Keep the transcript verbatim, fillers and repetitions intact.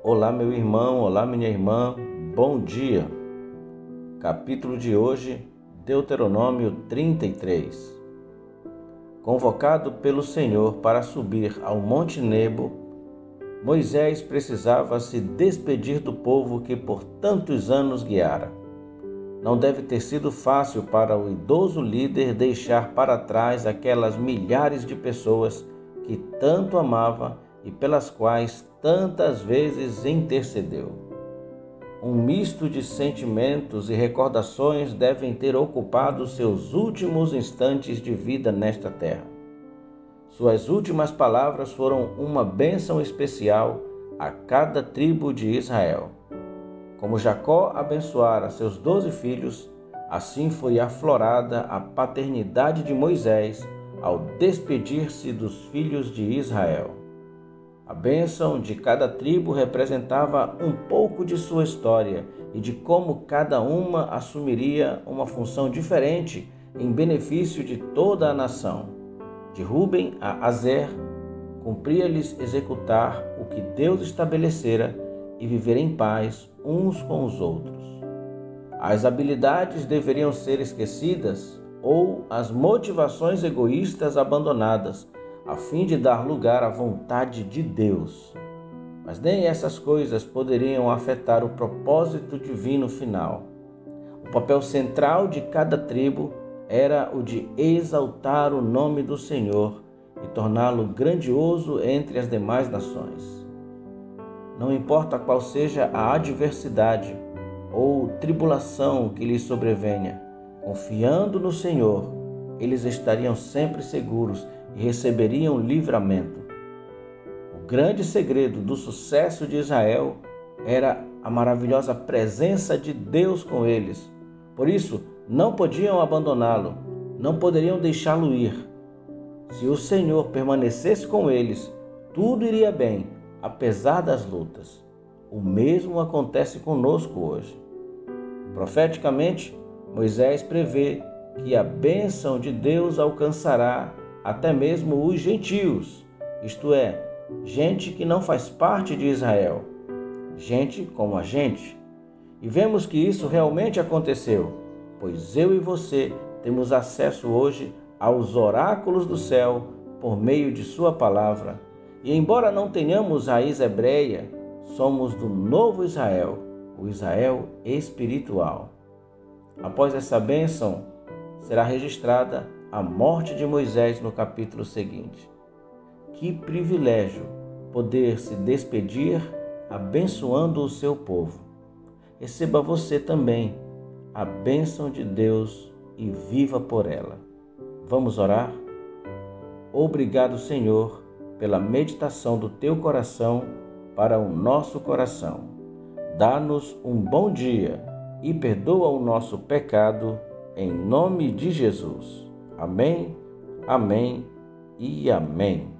Olá, meu irmão, olá, minha irmã, bom dia. Capítulo de hoje, Deuteronômio trinta e três. Convocado pelo Senhor para subir ao Monte Nebo, Moisés precisava se despedir do povo que por tantos anos guiara. Não deve ter sido fácil para o idoso líder deixar para trás aquelas milhares de pessoas que tanto amava e pelas quais tantas vezes intercedeu. Um misto de sentimentos e recordações devem ter ocupado seus últimos instantes de vida nesta terra. Suas últimas palavras foram uma bênção especial a cada tribo de Israel. Como Jacó abençoara seus doze filhos, assim foi aflorada a paternidade de Moisés ao despedir-se dos filhos de Israel. A bênção de cada tribo representava um pouco de sua história e de como cada uma assumiria uma função diferente em benefício de toda a nação. De Ruben a Aser, cumpria-lhes executar o que Deus estabelecera e viver em paz uns com os outros. As habilidades deveriam ser esquecidas ou as motivações egoístas abandonadas, a fim de dar lugar à vontade de Deus. Mas nem essas coisas poderiam afetar o propósito divino final. O papel central de cada tribo era o de exaltar o nome do Senhor e torná-lo grandioso entre as demais nações. Não importa qual seja a adversidade ou tribulação que lhes sobrevenha, confiando no Senhor, eles estariam sempre seguros e receberiam livramento. O grande segredo do sucesso de Israel era a maravilhosa presença de Deus com eles. Por isso, não podiam abandoná-lo, não poderiam deixá-lo ir. Se o Senhor permanecesse com eles, tudo iria bem, apesar das lutas. O mesmo acontece conosco hoje. Profeticamente, Moisés prevê que a bênção de Deus alcançará até mesmo os gentios, isto é, gente que não faz parte de Israel, gente como a gente. E vemos que isso realmente aconteceu, pois eu e você temos acesso hoje aos oráculos do céu por meio de sua palavra. E embora não tenhamos raiz hebreia, somos do novo Israel, o Israel espiritual. Após essa bênção, será registrada a morte de Moisés no capítulo seguinte. Que privilégio poder se despedir abençoando o seu povo. Receba você também a bênção de Deus e viva por ela. Vamos orar? Obrigado, Senhor, pela meditação do teu coração para o nosso coração. Dá-nos um bom dia e perdoa o nosso pecado, em nome de Jesus. Amém, amém e amém.